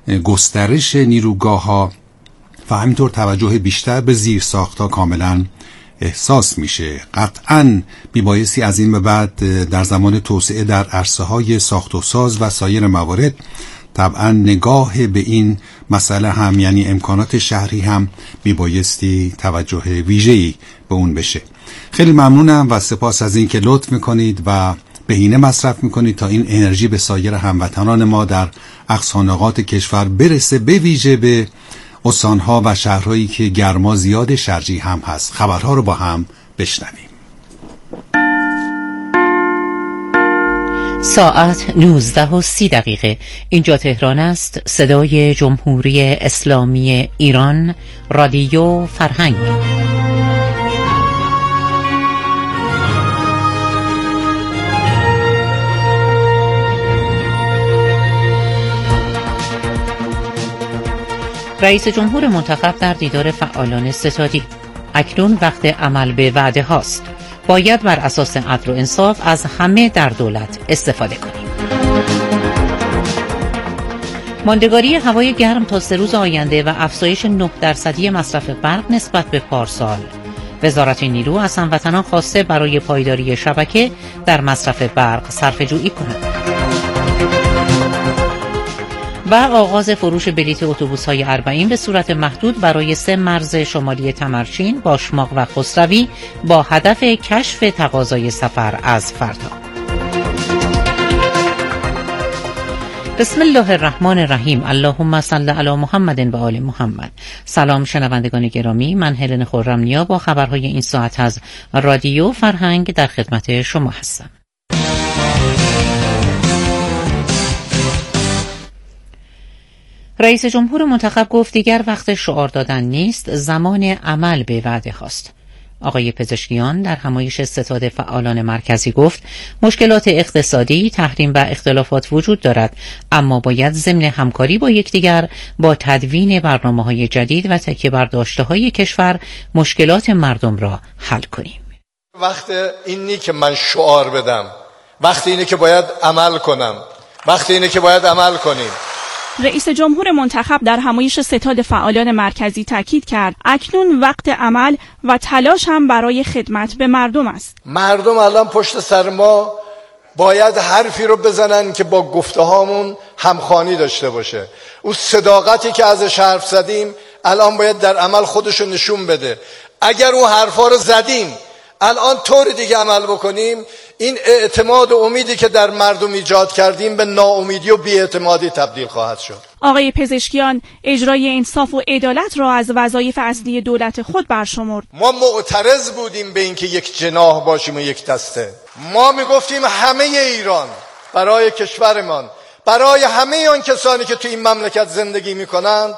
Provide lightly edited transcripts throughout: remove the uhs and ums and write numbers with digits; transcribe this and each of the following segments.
گسترش نیروگاه‌ها و همینطور توجه بیشتر به زیرساخت‌ها کاملا احساس میشه. قطعاً میبایستی از این به بعد در زمان توسعه در عرصه‌های ساخت و ساز و سایر موارد طبعاً نگاه به این مسئله هم، یعنی امکانات شهری هم میبایستی توجه ویژه‌ای به اون بشه. خیلی ممنونم و سپاس از این که لطف میکنید و بهینه مصرف میکنید تا این انرژی به سایر هموطنان ما در اقصا نقاط کشور برسه، به ویژه به استانها و شهرهایی که گرما زیاد، شرجی هم هست. خبرها رو با هم بشنویم. ساعت 19:30 اینجا تهران است. صدای جمهوری اسلامی ایران، رادیو فرهنگ. رئیس جمهور منتخب در دیدار فعالان ستادی: اکنون وقت عمل به وعده هاست. باید بر اساس عدل و انصاف از همه در دولت استفاده کنیم. ماندگاری هوای گرم تا 3 روز آینده و افزایش 9% مصرف برق نسبت به پارسال. وزارت نیرو از هموطنان خواسته برای پایداری شبکه در مصرف برق صرفه‌جویی کنند. و آغاز فروش بلیت اتوبوس‌های اربعین به صورت محدود برای 3 مرز شمالی تمرچین، باشماق و خسروی با هدف کشف تقاضای سفر از فردا. بسم الله الرحمن الرحیم. اللهم صل علی محمد و آل محمد. سلام شنوندگان گرامی، من هلن خرم‌نیا با خبرهای این ساعت از رادیو فرهنگ در خدمت شما هستم. رئیس جمهور منتخب گفت دیگر وقت شعار دادن نیست، زمان عمل به وعده هاست. آقای پزشکیان در همایش ستاد فعالان مرکزی گفت مشکلات اقتصادی، تحریم و اختلافات وجود دارد، اما باید ضمن همکاری با یکدیگر با تدوین برنامه‌های جدید و تکیه بر داشته‌های کشور مشکلات مردم را حل کنیم. وقت اینی که من شعار بدم، وقت اینه که باید عمل کنم، وقت اینه که باید عمل کنیم. رئیس جمهور منتخب در همایش ستاد فعالان مرکزی تاکید کرد اکنون وقت عمل و تلاش هم برای خدمت به مردم است. مردم الان پشت سر ما باید حرفی رو بزنن که با گفته هامون همخوانی داشته باشه. اون صداقتی که ازش حرف زدیم الان باید در عمل خودشو نشون بده. اگر اون حرفا رو زدیم الان طور دیگه عمل بکنیم، این اعتماد و امیدی که در مردم ایجاد کردیم به ناامیدی و بی‌اعتمادی تبدیل خواهد شد. آقای پزشکیان اجرای انصاف و عدالت را از وظایف اصلی دولت خود برشمرد. ما معترض بودیم به اینکه یک جناح باشیم و یک دسته. ما میگفتیم همه ایران برای کشورمان، برای همه آن کسانی که تو این مملکت زندگی میکنند،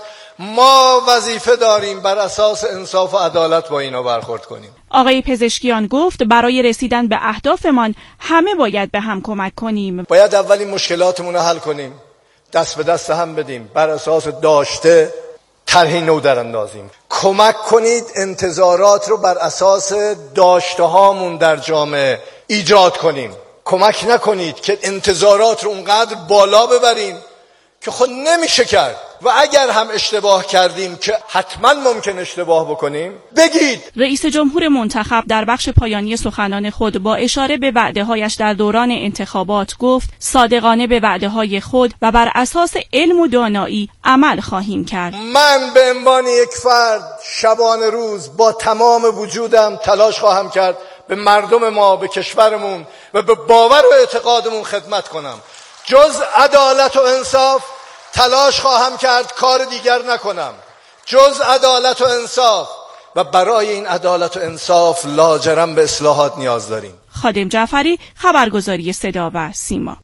ما وظیفه داریم بر اساس انصاف و عدالت با اینا برخورد کنیم. آقای پزشکیان گفت برای رسیدن به اهدافمان همه باید به هم کمک کنیم. باید اولین مشکلاتمون رو حل کنیم، دست به دست هم بدیم، بر اساس داشته طرحی نو در اندازیم. کمک کنید انتظارات رو بر اساس داشته هامون در جامعه ایجاد کنیم. کمک نکنید که انتظارات رو اونقدر بالا ببریم که خود نمیشه کرد، و اگر هم اشتباه کردیم که حتما ممکن اشتباه بکنیم بگید. رئیس جمهور منتخب در بخش پایانی سخنان خود با اشاره به وعده‌هایش در دوران انتخابات گفت صادقانه به وعده‌های خود و بر اساس علم و دانایی عمل خواهیم کرد. من به عنوان یک فرد شبانه روز با تمام وجودم تلاش خواهم کرد به مردم ما، به کشورمون و به باور و اعتقادمون خدمت کنم. جز عدالت و انصاف تلاش خواهم کرد کار دیگر نکنم، جز عدالت و انصاف، و برای این عدالت و انصاف لاجرم به اصلاحات نیاز داریم. خادم جعفری، خبرگزاری صدا و سیما.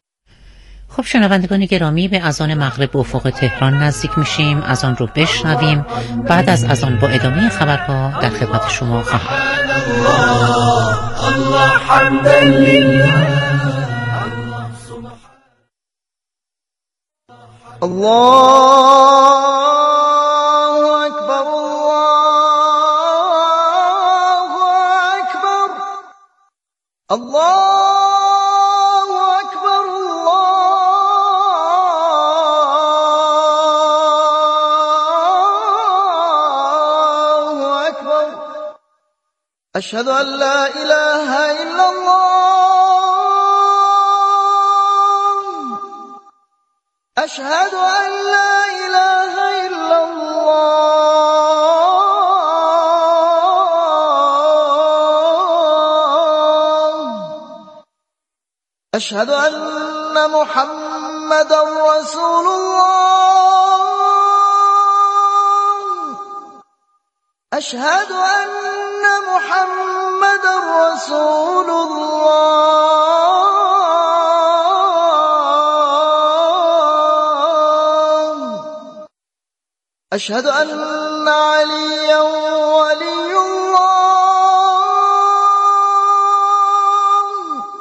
خب شنوندگان گرامی، به اذان مغرب به افق تهران نزدیک میشیم. اذان رو بشنویم، بعد از اذان با ادامه خبرها در خدمت شما خواهم. الله حمدا لله. الله أكبر الله أكبر الله أكبر الله أشهد أن لا إله إلا الله أشهد أن لا إله إلا الله أشهد أن محمدا رسول الله أشهد أن محمدا رسول الله أشهد أن عليا ولي الله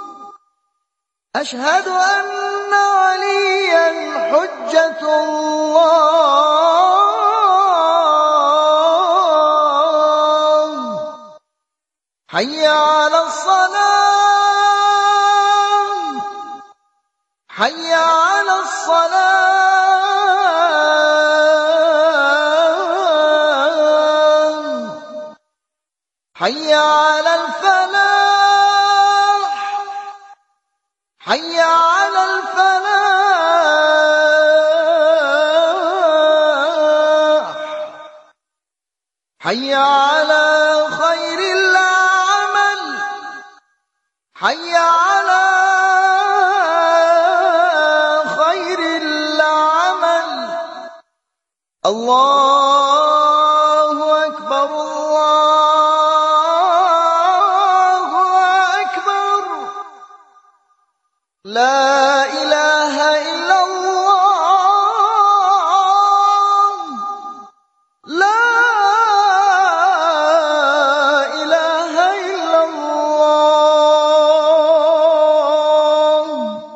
أشهد أن عليا حجة الله حي على الصلاة حي على الصلاة حي على الفلاح حي على الفلاح حي على خير العمل حي على خير العمل الله أكبر الله أكبر لا إله إلا الله لا إله إلا الله.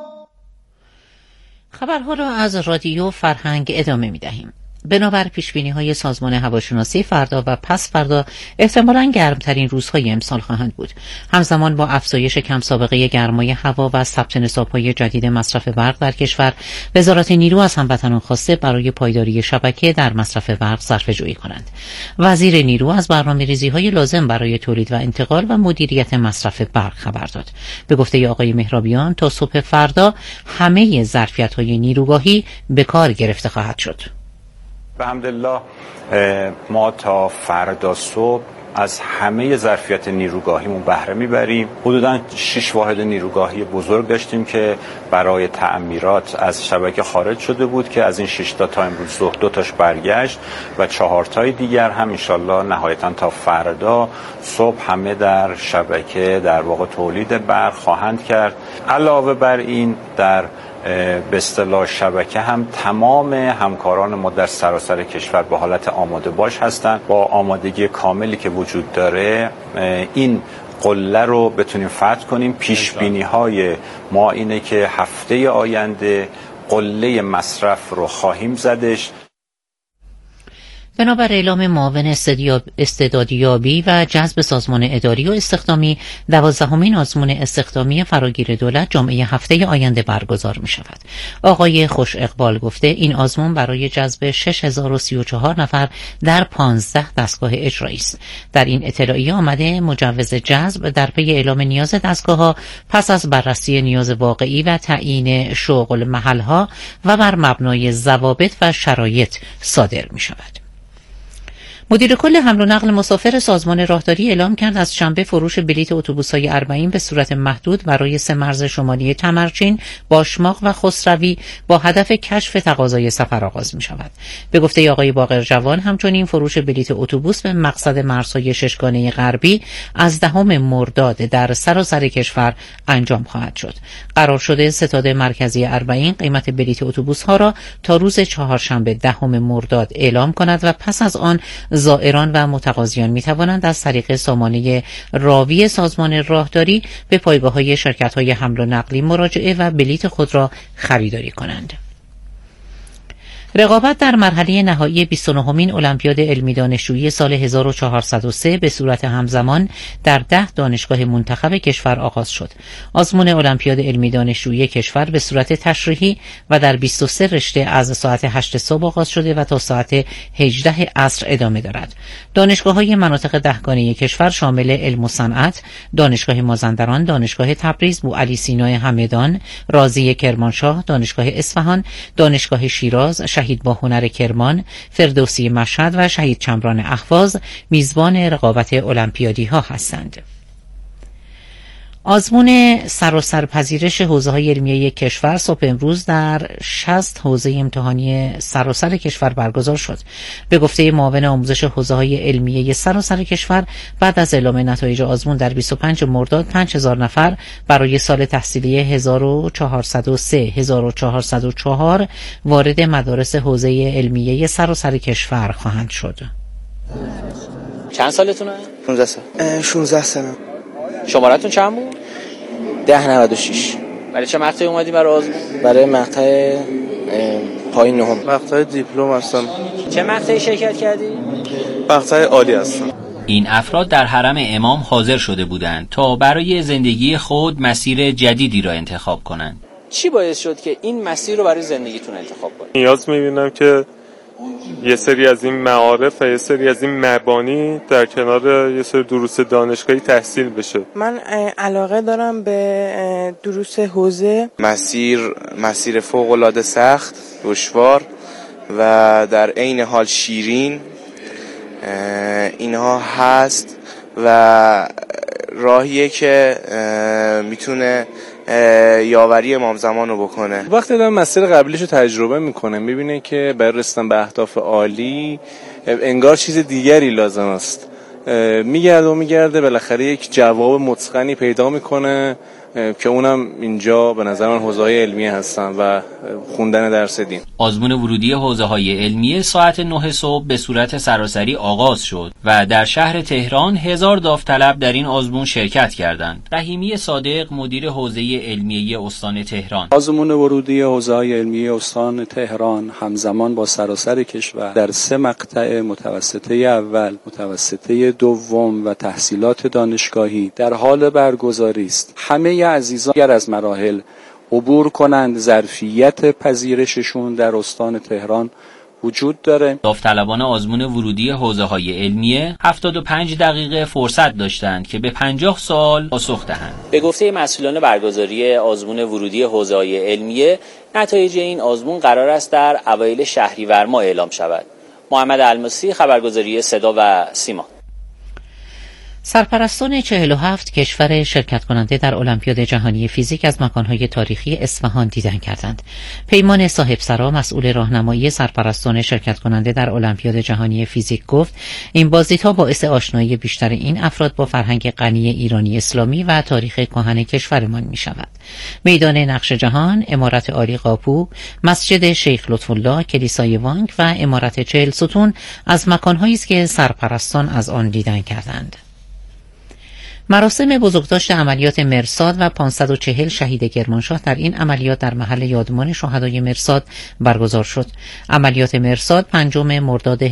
خبرها را از رادیو فرهنگ ادامه می دهیم. بنابر پیشبینی‌های سازمان هواشناسی فردا و پس فردا احتمالاً گرمترین روزهای امسال خواهند بود. همزمان با افزایش کم سابقه گرمای هوا و ثبت نصاب‌های جدید مصرف برق در کشور، وزارت نیرو از هموطنان خواسته برای پایداری شبکه در مصرف برق صرفه‌جویی کنند. وزیر نیرو از برنامه‌ریزی‌های لازم برای تولید و انتقال و مدیریت مصرف برق خبر داد. به گفته آقای مهرابیان تا صبح فردا همه ظرفیت‌های نیروگاهی به کار گرفته خواهد شد. به حمدالله ما تا فردا صبح از همه ظرفیت نیروگاهیمون بهره میبریم. حدوداً 6 واحد نیروگاهی بزرگ داشتیم که برای تعمیرات از شبکه خارج شده بود که از این 6 تا امروز صبح 2 تاش برگشت و 4 تای دیگر هم انشالله نهایتاً تا فردا صبح همه در شبکه در واقع تولید برق خواهند کرد. علاوه بر این در به اصطلاح شبکه هم تمام همکاران ما در سراسر کشور به حالت آماده باش هستند. با آمادگی کاملی که وجود داره این قله رو بتونیم فتح کنیم. پیش بینی های ما اینه که هفته آینده قله مصرف رو خواهیم زدش. بنابر اعلام معاون استعدادیابی و جذب سازمان اداری و استخدامی 12مین آزمون استخدامی فراگیر دولت جمعه هفته آینده برگزار می شود. آقای خوش اقبال گفته این آزمون برای جذب 6034 نفر در 15 دستگاه اجرایی است. در این اطلاعیه آمده مجوز جذب در پی اعلام نیاز دستگاه‌ها پس از بررسی نیاز واقعی و تعیین شغل محلها و بر مبنای ضوابط و شرایط صادر می شود. مدیر کل حمل و نقل مسافر سازمان راهداری اعلام کرد از شنبه فروش بلیت اتوبوس‌های اربعین به صورت محدود برای 3 مرز شمالی تمرچین، باشماق و خسروی با هدف کشف تقاضای سفر آغاز می‌شود. به گفته آقای باقر جوان همچنین فروش بلیت اتوبوس به مقصد مرزهای ششگانه غربی از 10 مرداد در سراسر کشور انجام خواهد شد. قرار شده ستاد مرکزی اربعین قیمت بلیت اتوبوس‌ها را تا روز چهارشنبه 10 مرداد اعلام کند و پس از آن زائران و متقاضیان می توانند از طریق سامانه راوی سازمان راهداری به پایگاه‌های شرکت‌های حمل و نقلی مراجعه و بلیت خود را خریداری کنند. رقابت در مرحله نهایی 29مین المپیاد علمی دانشجویی سال 1403 به صورت همزمان در 10 دانشگاه منتخب کشور آغاز شد. آزمون المپیاد علمی دانشجویی کشور به صورت تشریحی و در 23 رشته از ساعت 8 صبح آغاز شده و تا ساعت 18 عصر ادامه دارد. دانشگاه‌های مناطق دهگانه کشور شامل علم و صنعت، دانشگاه مازندران، دانشگاه تبریز، بوعلی سینای همدان، رازی کرمانشاه، دانشگاه اصفهان، دانشگاه شیراز، شهید با هنر کرمان، فردوسی مشهد و شهید چمران اهواز میزبان رقابت المپیادی ها هستند. آزمون سراسر پذیرش حوزه‌های علمیه کشور صبح امروز در 60 حوزه امتحانی سراسر کشور برگزار شد. به گفته معاون آموزش حوزه‌های علمیه سراسر کشور، بعد از اعلام نتایج آزمون در 25 مرداد 5000 نفر برای سال تحصیلی 1403-1404 وارد مدارس حوزه علمیه سراسر کشور خواهند شد. چند سالتونه؟ 16 سال. 16 سنه. شمارتون چند بود؟ 1096. برای چه مقطعی اومدی برای آزمون؟ برای مقطع پایین نهم. مقطع دیپلم هستم. چه مقطعی شرکت کردی؟ مقطع عالی هستم. این افراد در حرم امام حاضر شده بودند تا برای زندگی خود مسیر جدیدی را انتخاب کنند. چی باعث شد که این مسیر رو برای زندگیتون انتخاب کنید؟ نیاز می‌بینم که یه سری از این معارف و یه سری از این مبانی در کنار یه سری دروس دانشگاهی تحصیل بشه. من علاقه دارم به دروس حوزه. مسیر فوق‌العاده سخت، دشوار و در عین حال شیرین اینها هست و راهیه که میتونه یاوری امام زمان رو بکنه. وقتی دارم مسیر قبلیشو تجربه میکنه میبینه که برای رسیدن به اهداف عالی انگار چیز دیگری لازم است. میگرده بالاخره یک جواب متقنی پیدا میکنه که اونم اینجا به نظر من حوزه‌های علمیه هستن و خوندن درس دین. آزمون ورودی حوزه‌های علمیه ساعت 9 صبح به صورت سراسری آغاز شد و در شهر تهران 1000 داوطلب در این آزمون شرکت کردند. رحیمی صادق مدیر حوزه علمیه استان تهران: آزمون ورودی حوزه‌های علمیه استان تهران همزمان با سراسر کشور در 3 مقطع متوسطه اول، متوسطه دوم و تحصیلات دانشگاهی در حال برگزاری است. همه عزیزان اگر از مراحل عبور کنند ظرفیت پذیرششون در استان تهران وجود داره. داوطلبان آزمون ورودی حوزه‌های علمیه 75 دقیقه فرصت داشتند که به 50 سوال پاسخ دهند. به گفته مسئولان برگزاری آزمون ورودی حوزه‌های علمیه، نتایج این آزمون قرار است در اوایل شهریور ماه اعلام شود. محمد الماسی، خبرگزاری صدا و سیما. سرپرستان 47 کشور شرکت کننده در المپیاد جهانی فیزیک از مکانهای تاریخی اصفهان دیدن کردند. پیمان صاحبسرا مسئول راهنمایی سرپرستان شرکت کننده در المپیاد جهانی فیزیک گفت این بازدیدها باعث آشنایی بیشتر این افراد با فرهنگ غنی ایرانی اسلامی و تاریخ کهن کشورمان می شود. میدان نقش جهان، عمارت عالی قاپو، مسجد شیخ لطف‌الله، کلیسای وانک و عمارت 40 ستون از مکانهایی است که سرپرستان از آن دیدن کردند. مراسم بزرگداشت عملیات مرصاد و 540 شهید کرمانشاه در این عملیات در محل یادمان شهدای مرصاد برگزار شد. عملیات مرصاد 5 مرداد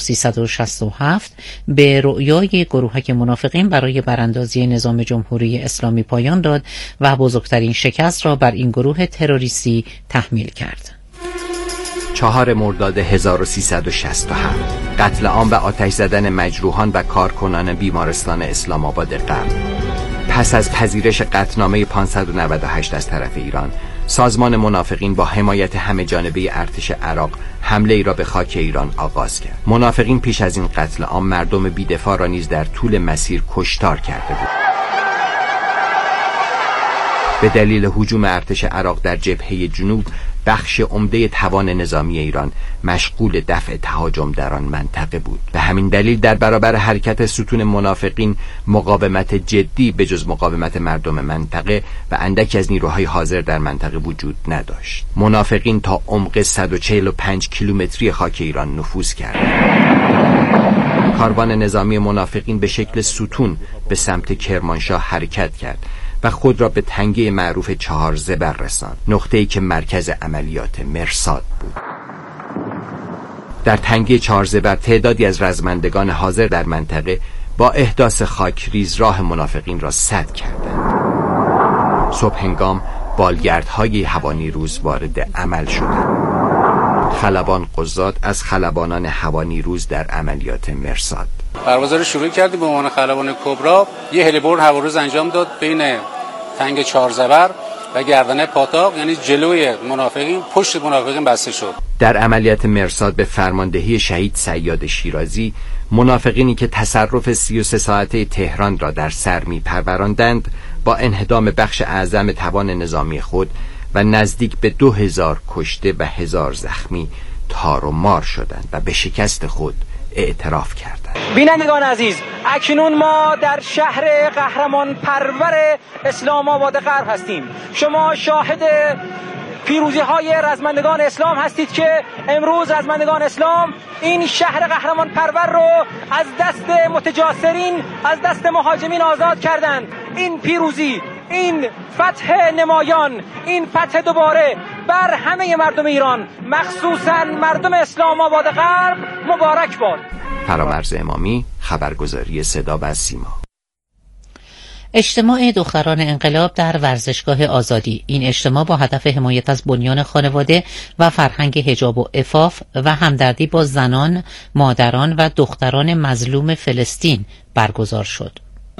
1367 به رؤیای گروهک منافقین برای براندازی نظام جمهوری اسلامی پایان داد و بزرگترین شکست را بر این گروه تروریستی تحمیل کرد. 4 مرداد 1367 قتل عام و آتش زدن مجروحان و کارکنان بیمارستان اسلام آباد غرب. پس از پذیرش قطعنامه 598 از طرف ایران، سازمان منافقین با حمایت همه جانبه ارتش عراق حمله ای را به خاک ایران آغاز کرد. منافقین پیش از این قتل عام مردم بی‌دفاع را نیز در طول مسیر کشتار کرده بود. به دلیل هجوم ارتش عراق در جبهه جنوب، بخش عمده توان نظامی ایران مشغول دفع تهاجم در آن منطقه بود. به همین دلیل در برابر حرکت ستون منافقین مقاومت جدی به جز مقاومت مردم منطقه و اندکی از نیروهای حاضر در منطقه وجود نداشت. منافقین تا عمق 145 کیلومتری خاک ایران نفوذ کردند. کاروان نظامی منافقین به شکل ستون به سمت کرمانشاه حرکت کرد و خود را به تنگه معروف 4 زبر رساند، نقطه‌ای که مرکز عملیات مرصاد بود. در تنگه چهارزبر تعدادی از رزمندگان حاضر در منطقه با احداث خاکریز راه منافقین را سد کردند. صبح هنگام بالگردهای هوانیروز وارد عمل شدند. خلبان قضات از خلبانان هوانیروز در عملیات مرصاد. پرواز رو شروع کردیم به عنوان خلبان کبرا. یه هلیبرد هواروز انجام داد بین تنگ چهارزبر و گردنه پاتاق، یعنی جلوی منافقین، پشت منافقین بسته شد. در عملیات مرصاد به فرماندهی شهید صیاد شیرازی، منافقینی که تصرف 33 ساعته تهران را در سر می‌پروراندند با انهدام بخش اعظم توان نظامی خود و نزدیک به 2000 کشته و 1000 زخمی تار و مار شدند و به شکست خود اعتراف کردند. بینندگان عزیز، اکنون ما در شهر قهرمان پرور اسلام آباد غرب هستیم. شما شاهد پیروزی های رزمندگان اسلام هستید که امروز رزمندگان اسلام این شهر قهرمان پرور رو از دست متجاسرین، از دست مهاجمین آزاد کردند. این پیروزی، این فتح نمایان، این فتح دوباره بر همه مردم ایران، مخصوصا مردم اسلام آباد غرب، مبارک باد. فرامرز امامی، خبرگزاری صدا و سیما. اجتماع دختران انقلاب در ورزشگاه آزادی. این اجتماع با هدف حمایت از بنیان خانواده و فرهنگ حجاب و عفاف و همدردی با زنان، مادران و دختران مظلوم فلسطین برگزار شد.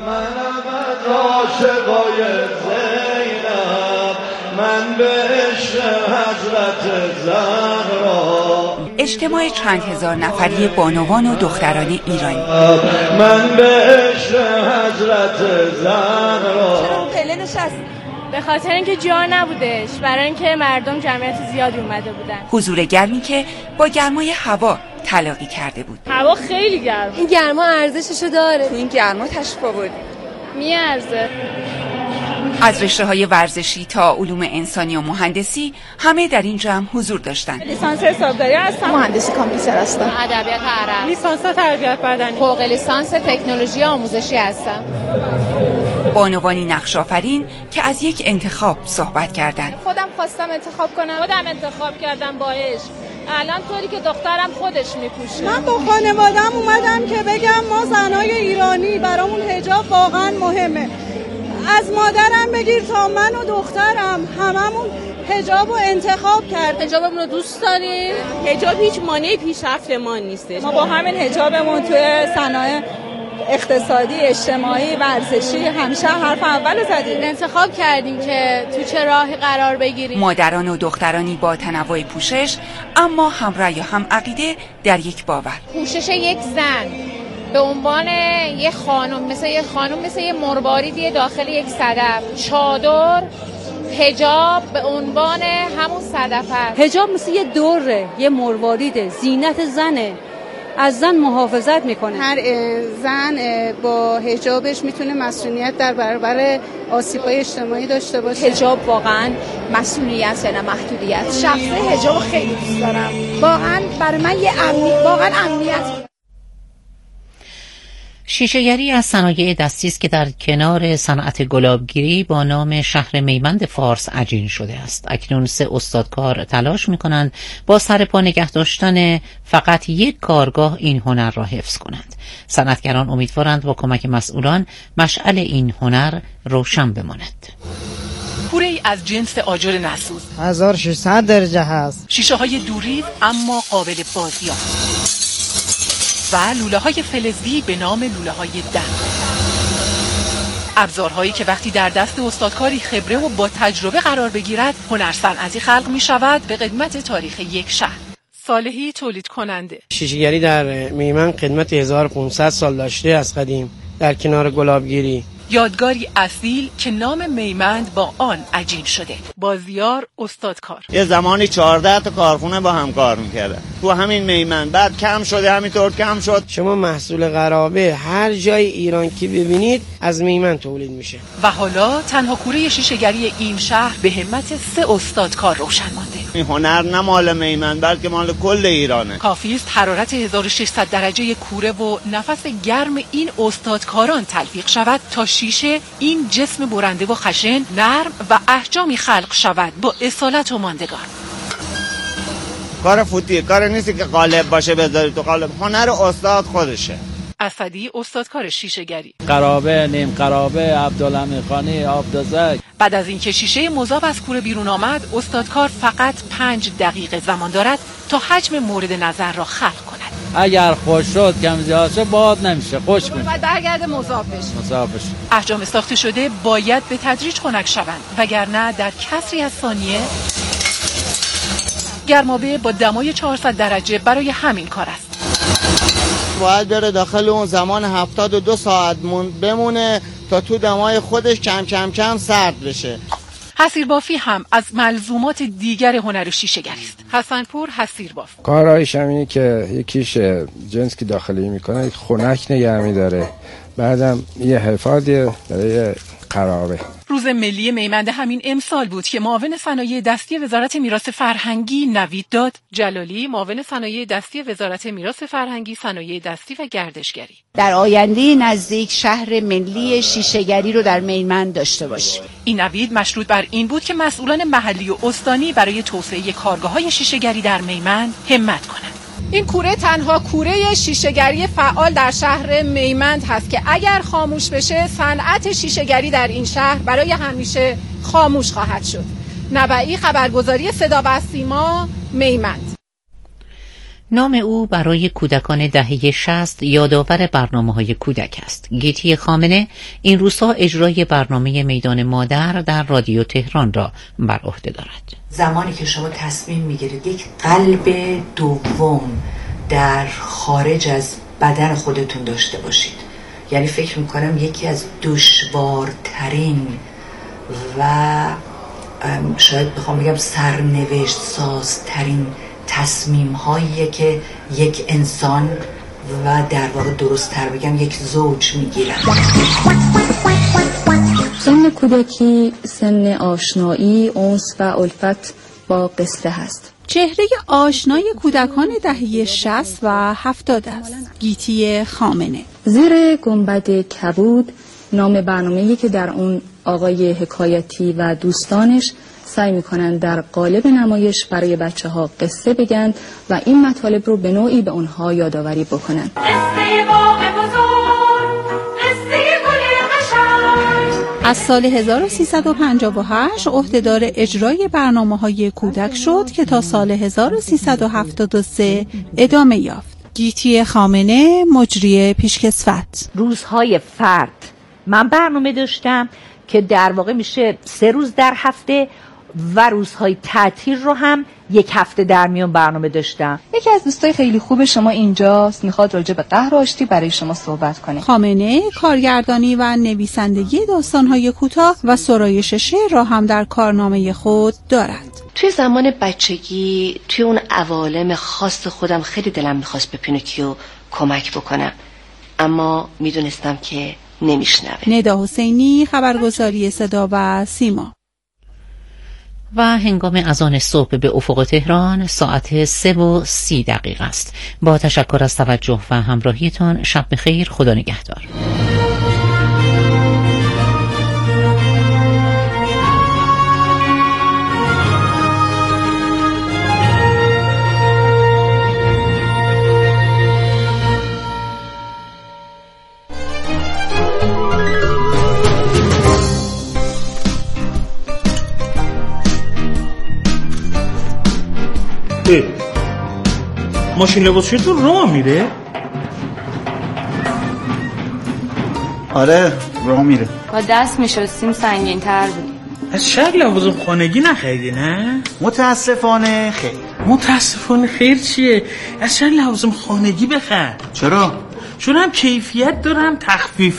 من به عشق حضرت زهرا. اجتماع چند هزار نفری بانوان و دختران ایرانی. من به عشق حضرت زهرا. چرا پله نشست؟ به خاطر اینکه جا نبودش، برای اینکه مردم جمعیت زیادی اومده بودن. حضور گرمی که با گرمای هوا تلاقی کرده بود. هوا خیلی گرم. این گرما ارزششو داره. تو این گرما تشریف آوردی. میارزه. از رشته‌های ورزشی تا علوم انسانی و مهندسی همه در این جمع حضور داشتند. لیسانس حسابداری هستم، مهندسی کامپیوتر هستم، ادبیات عرب، لیسانس تربیت بدنی، فوق لیسانس تکنولوژی آموزشی هستم. بانوانی نقش‌آفرین که از یک انتخاب صحبت کردند. خودم خواستم انتخاب کنم، خودم انتخاب کردم با عشق. الان طوری که دخترم خودش میپوشه. من با خانواده‌ام اومدم که بگم ما زنای ایرانی برامون حجاب واقعا مهمه. از مادرم بگیر تا من و دخترم هممون حجاب رو انتخاب کرد. حجابمون رو دوست داریم. حجاب هیچ مانع پیشرفت ما نیستش. ما با همین حجابمون توی صنایع اقتصادی، اجتماعی، ورزشی همیشه حرف اول زدیم. انتخاب کردیم که تو چه راهی قرار بگیریم. مادران و دخترانی با تنوع پوشش اما هم رأی و هم عقیده در یک باور. پوشش یک زن به عنوان یه خانم، مثل یه مرواریدی داخل یک صدف، چادر، حجاب به عنوان همون صدف هست. حجاب مثل یه دوره، یه مرواریده، زینت زنه، از زن محافظت میکنه. هر زن با حجابش میتونه مسئولیت در برابر آسیب‌های اجتماعی داشته باشه. حجاب واقعا مسئولیت نه محدودیت. شخصی حجاب خیلی دوست دارم. واقعا برای من یه امنیت. شیشه‌گری از صنایع دستی است که در کنار صنعت گلابگیری با نام شهر میمند فارس عجین شده است. اکنون 3 استادکار تلاش می‌کنند با سر پا نگه داشتن فقط یک کارگاه این هنر را حفظ کنند. صنعتگران امیدوارند با کمک مسئولان مشعل این هنر روشن بماند. پوره‌ای از جنس آجر نسوز 1600 درجه هست. شیشه‌های دوری اما قابل بازیافت و لوله‌های فلزی به نام لوله‌های دم. ابزارهایی که وقتی در دست استادکاری خبره و با تجربه قرار بگیرد، هنرصنعتی خلق می‌شود به قدمت تاریخ یک شهر. صالحی تولید کننده. شیشه‌گری در میمن قدمت 1500 سال داشته از قدیم در کنار گلابگیری. یادگاری اصیل که نام میمند با آن عجین شده. بازیار استادکار. یه زمانی 14 تا کارخونه با هم کار میکردن تو همین میمند، بعد کم شده، همینطور کم شد. شما محصول قرابه هر جای ایران که ببینید از میمند تولید میشه. و حالا تنها کوره شیشه‌گری این شهر به همت 3 استادکار روشن مانده. این هنر نه مال میمند بلکه مال کل ایرانه. کافی است حرارت 1600 درجه کوره و نفس گرم این استادکاران تلفیق شود تا شیشه این جسم برنده و خشن، نرم و احجامی خلق شود با اصالت و ماندگار. کار فوتیه، کار نیستی که قالب باشه بذاری تو قالب. هنر استاد خودشه. اسدی استادکار شیشه‌گری. قرابه، نیم قرابه، عبدالحمیدخانی، آبدازک. بعد از اینکه شیشه مذاب از کوره بیرون آمد، استادکار فقط 5 دقیقه زمان دارد تا حجم مورد نظر را خلق کند. اگر خوش شد کم زیاد شد باد نمیشه، خوش کنید. باید برگرده مذاب بشه. احجام ساخته شده باید به تدریج خنک شوند، وگرنه در کسری از ثانیه گرمابه با دمای 400 درجه برای همین کار است. باید بره داخل اون زمان 72 ساعت بمونه تا تو دمای خودش کم سرد بشه. حصیربافی هم از ملزومات دیگر هنر شیشه‌گری است. حسنپور حصیرباف. کارهایش اینه که یکیش جنس که داخلی میکنه خنک نگه میداره، بعدم یه حفاظی برای قرابه. روز ملی میمند همین امسال بود که معاون صنایع دستی وزارت میراث فرهنگی نویدداد جلالی، معاون صنایع دستی وزارت میراث فرهنگی، صنایع دستی و گردشگری، در آینده نزدیک شهر ملی شیشه‌گری رو در میمند داشته باشیم. این نوید مشروط بر این بود که مسئولان محلی و استانی برای توسعه کارگاه‌های شیشه‌گری در میمند همت کنند. این کوره تنها کوره شیشه‌گری فعال در شهر میمند هست که اگر خاموش بشه صنعت شیشه‌گری در این شهر برای همیشه خاموش خواهد شد. نبعی، خبرگزاری صدا و سیما، میمند. نام او برای کودکان دهه 60 یادآور برنامه‌های کودک است. گیتی خامنه این روزها اجرای برنامه میدان مادر در رادیو تهران را بر عهده دارد. زمانی که شما تصمیم میگیرید یک قلب دوم در خارج از بدن خودتون داشته باشید، یعنی فکر میکنم یکی از دشوارترین و شاید بخوام بگم سرنوشت سازترین تصمیم هاییه که یک انسان و در واقع درست تر بگم یک زوج میگیرن. سن کودکی سن آشنایی، انس و الفت با قصه هست. چهره آشنای کودکان دهه 60 و 70 است. گیتی خامنه. زیر گنبد کبود نام برنامه‌ای که در اون آقای حکایتی و دوستانش سعی میکنن در قالب نمایش برای بچه‌ها قصه بگن و این مطالب رو به نوعی به اونها یادآوری بکنن. از سال 1358 عهدهدار اجرای برنامه‌های کودک شد که تا سال 1373 ادامه یافت. گیتی خامنه، مجری پیشکسوت. روزهای فرد من برنامه داشتم که در واقع میشه 3 روز در هفته و روزهای تعطیل رو هم 1 هفته در میون برنامه داشتم. یکی از دوستای خیلی خوب شما اینجاست، میخواد راجع به قهر آشتی برای شما صحبت کنه. خامنه کارگردانی و نویسندگی داستان‌های کوتاه و سرایش شعر را هم در کارنامه خود دارد. توی زمان بچگی توی اون عوالم خاص خودم خیلی دلم میخواست به پینوکیو کمک بکنم، اما میدونستم که نمیشنوه. ندا حسینی، خبرگزاری صدا و سیما. و هنگام اذان صبح به افق تهران ساعت 3:30 است. با تشکر از توجه و همراهیتان، شب بخیر، خدا نگهدار. ماشین لباسشویتون راه میره؟ آره راه میره. با دست میشستیم سنگین تر بود. از شهر لوازم خانگی نخریدی نه؟ متاسفانه خیر. متاسفانه خیر چیه؟ از شهر لوازم خانگی بخر. چرا؟ چون هم کیفیت دارم تخفیف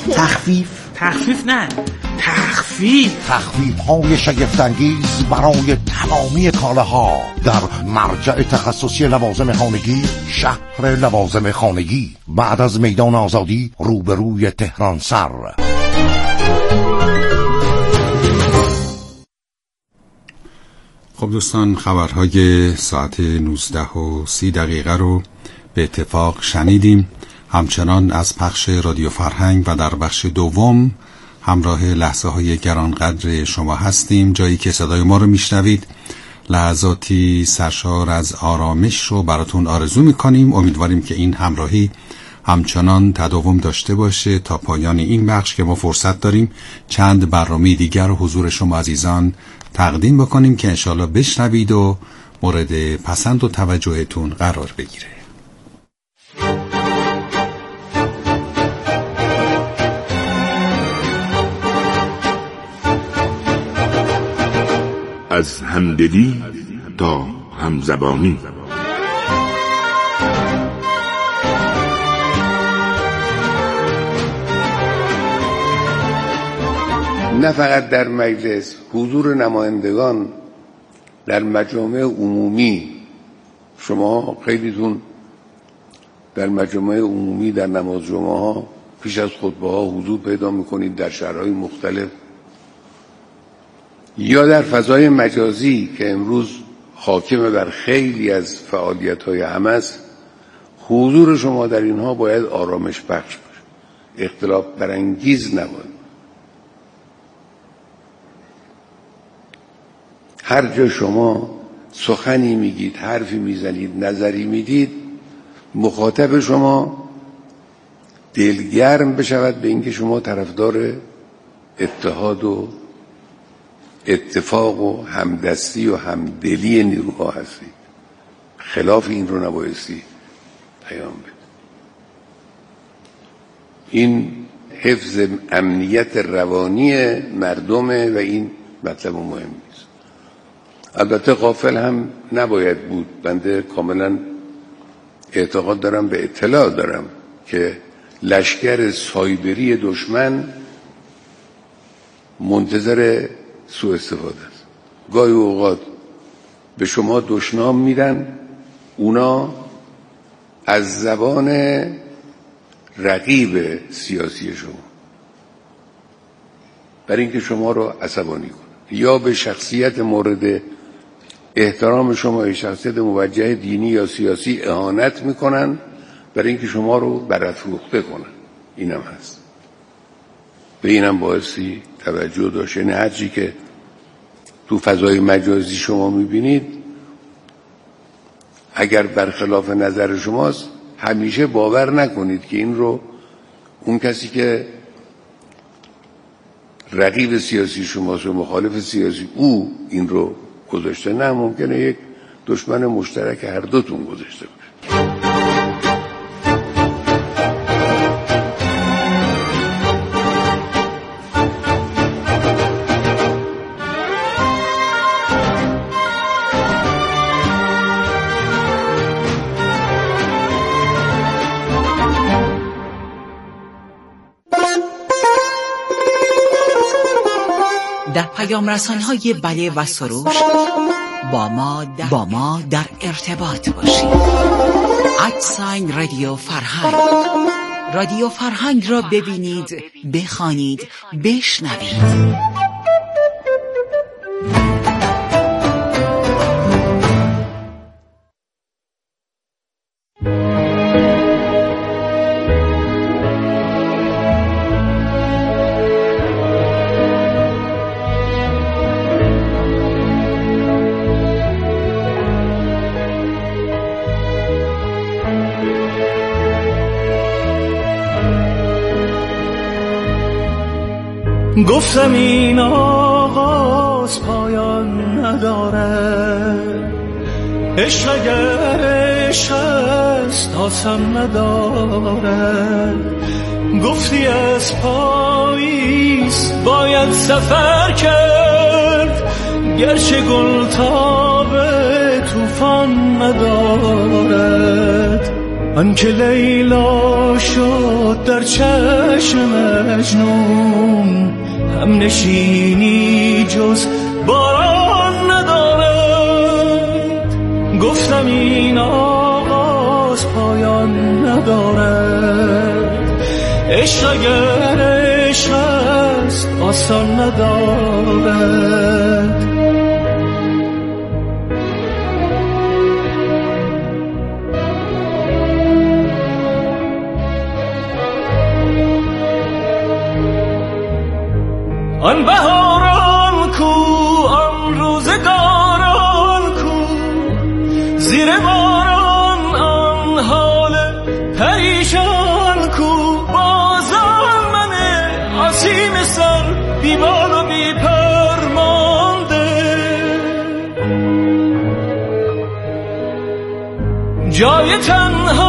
نه تخفیف های شگفت‌انگیز برای تمامی کالاها در مرجع تخصصی لوازم خانگی، شهر لوازم خانگی، بعد از میدان آزادی روبروی تهران سر. خب دوستان، خبرهای ساعت 19:30 رو به اتفاق شنیدیم. همچنان از پخش رادیو فرهنگ و در بخش دوم همراه لحظه های گرانقدر شما هستیم. جایی که صدای ما رو میشنوید لحظاتی سرشار از آرامش رو براتون آرزو میکنیم. امیدواریم که این همراهی همچنان تداوم داشته باشه تا پایان این بخش که ما فرصت داریم چند برنامه دیگر رو حضور شما عزیزان تقدیم بکنیم که انشالله بشنوید و مورد پسند و توجهتون قرار بگیره. از همدلی تا همزبانی. نه فقط در مجلس، حضور نمایندگان در مجامع عمومی. شما خیلیتون در مجامع عمومی در نماز جمعه ها پیش از خطبه ها حضور پیدا میکنید در شهرهای مختلف، یا در فضای مجازی که امروز حاکم بر خیلی از فعالیت‌های همه است. حضور شما در اینها باید آرامش بخش باشه، اختلاف برانگیز نباید. هر جا شما سخنی میگید، حرفی میزنید، نظری میدید، مخاطب شما دلگرم بشود به اینکه شما طرفدار اتحاد و اتفاق و همدستی و همدلی نیروها هستید. خلاف این رو نبایستی پیام بده. این حفظ امنیت روانی مردمه و این مطلب مهم نیست. البته غافل هم نباید بود. بنده کاملا اعتقاد دارم، به اطلاع دارم که لشکر سایبری دشمن منتظر سوء استفاده است. گاهی اوقات به شما دشنام میدن، اونا از زبان رقیب سیاسی شما برای اینکه شما رو عصبانی کنن یا به شخصیت مورد احترام شما، یا شخصیت موجه دینی یا سیاسی اهانت میکنن برای اینکه شما رو برافروخته کنن. اینم هست. به اینم بایستی توجه داشت. یعنی هرچی که تو فضای مجازی شما میبینید اگر برخلاف نظر شماست، همیشه باور نکنید که این رو اون کسی که رقیب سیاسی شماست و مخالف سیاسی او این رو گذاشته. نه، ممکنه یک دشمن مشترک هر دوتون گذاشته باشه. در پیام رسان‌های بله و سروش با ما در ارتباط باشید. @رادیو فرهنگ. رادیو فرهنگ را ببینید، بخوانید، بشنوید. گفتم این آغاز پایان نداره، عشق اگر عشق است آسان نداره. گفتی از پاییز باید سفر کرد، گرچه گل تاب طوفان ندارد. آنکه لیلا شد در چشم مجنون، هم نشینی جز باران ندارد. گفتم این آغاز پایان ندارد، عشق اگر عشق است آسان ندارد. آن بهاران کو، آن روزگاران پریشان کو بازم من آسیم سر بیمار و بیپرمانده جای تنها